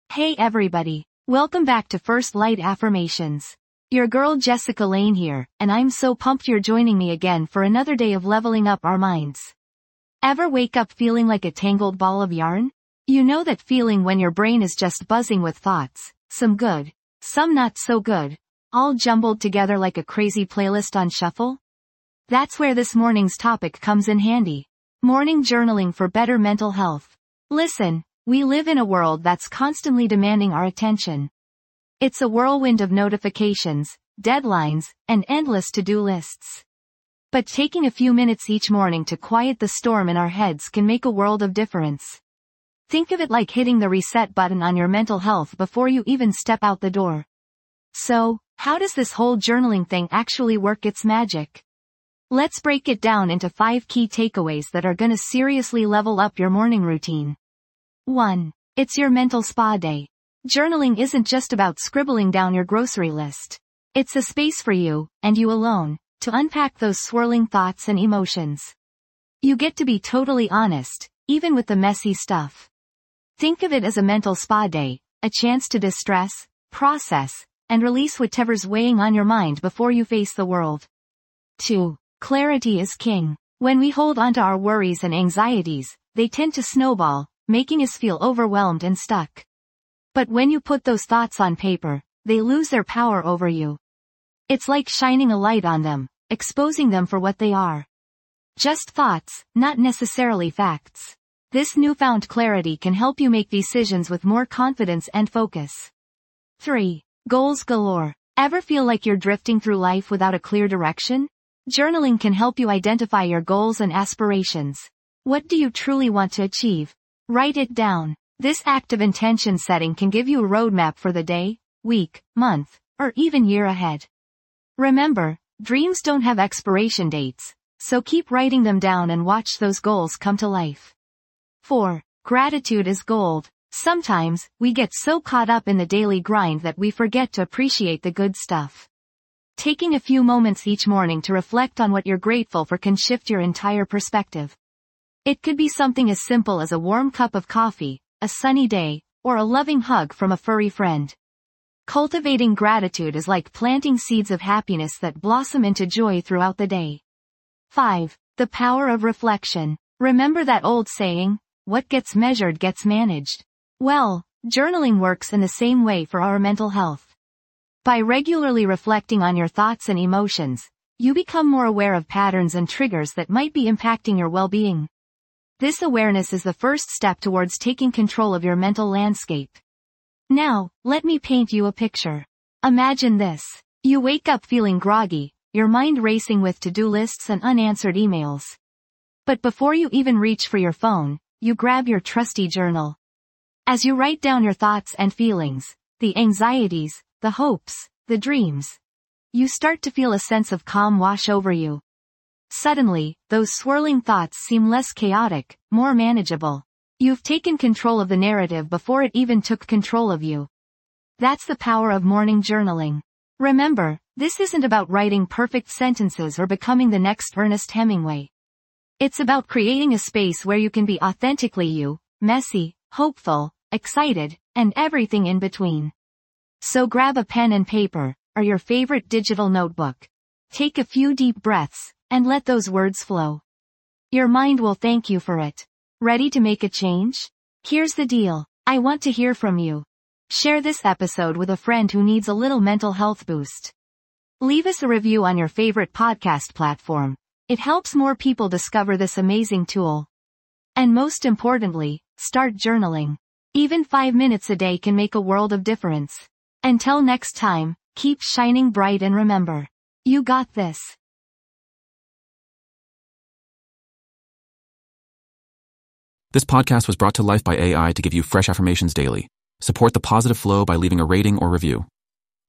Hey everybody, welcome back to First Light Affirmations. Your girl Jessica Lane here, and I'm so pumped you're joining me again for another day of leveling up our minds. Ever wake up feeling like a tangled ball of yarn? You know that feeling when your brain is just buzzing with thoughts, some good, some not so good, all jumbled together like a crazy playlist on shuffle? That's where this morning's topic comes in handy. Morning journaling for better mental health. Listen, we live in a world that's constantly demanding our attention. It's a whirlwind of notifications, deadlines, and endless to-do lists. But taking a few minutes each morning to quiet the storm in our heads can make a world of difference. Think of it like hitting the reset button on your mental health before you even step out the door. So, how does this whole journaling thing actually work its magic? Let's break it down into 5 key takeaways that are gonna seriously level up your morning routine. 1. It's your mental spa day. Journaling isn't just about scribbling down your grocery list. It's a space for you, and you alone, to unpack those swirling thoughts and emotions. You get to be totally honest, even with the messy stuff. Think of it as a mental spa day, a chance to distress, process, and release whatever's weighing on your mind before you face the world. 2. Clarity is king. When we hold onto our worries and anxieties, they tend to snowball, making us feel overwhelmed and stuck. But when you put those thoughts on paper, they lose their power over you. It's like shining a light on them, exposing them for what they are. Just thoughts, not necessarily facts. This newfound clarity can help you make decisions with more confidence and focus. 3. Goals galore. Ever feel like you're drifting through life without a clear direction? Journaling can help you identify your goals and aspirations. What do you truly want to achieve? Write it down. This act of intention setting can give you a roadmap for the day, week, month, or even year ahead. Remember, dreams don't have expiration dates, so keep writing them down and watch those goals come to life. 4. Gratitude is gold. Sometimes, we get so caught up in the daily grind that we forget to appreciate the good stuff. Taking a few moments each morning to reflect on what you're grateful for can shift your entire perspective. It could be something as simple as a warm cup of coffee, a sunny day, or a loving hug from a furry friend. Cultivating gratitude is like planting seeds of happiness that blossom into joy throughout the day. 5. The power of reflection. Remember that old saying, what gets measured gets managed? Well, journaling works in the same way for our mental health. By regularly reflecting on your thoughts and emotions, you become more aware of patterns and triggers that might be impacting your well-being. This awareness is the first step towards taking control of your mental landscape. Now, let me paint you a picture. Imagine this. You wake up feeling groggy, your mind racing with to-do lists and unanswered emails. But before you even reach for your phone, you grab your trusty journal. As you write down your thoughts and feelings, the anxieties, the hopes, the dreams, you start to feel a sense of calm wash over you. Suddenly, those swirling thoughts seem less chaotic, more manageable. You've taken control of the narrative before it even took control of you. That's the power of morning journaling. Remember, this isn't about writing perfect sentences or becoming the next Ernest Hemingway. It's about creating a space where you can be authentically you, messy, hopeful, excited, and everything in between. So grab a pen and paper, or your favorite digital notebook. Take a few deep breaths, and let those words flow. Your mind will thank you for it. Ready to make a change? Here's the deal. I want to hear from you. Share this episode with a friend who needs a little mental health boost. Leave us a review on your favorite podcast platform. It helps more people discover this amazing tool. And most importantly, start journaling. Even 5 minutes a day can make a world of difference. Until next time, keep shining bright and remember, you got this. This podcast was brought to life by AI to give you fresh affirmations daily. Support the positive flow by leaving a rating or review.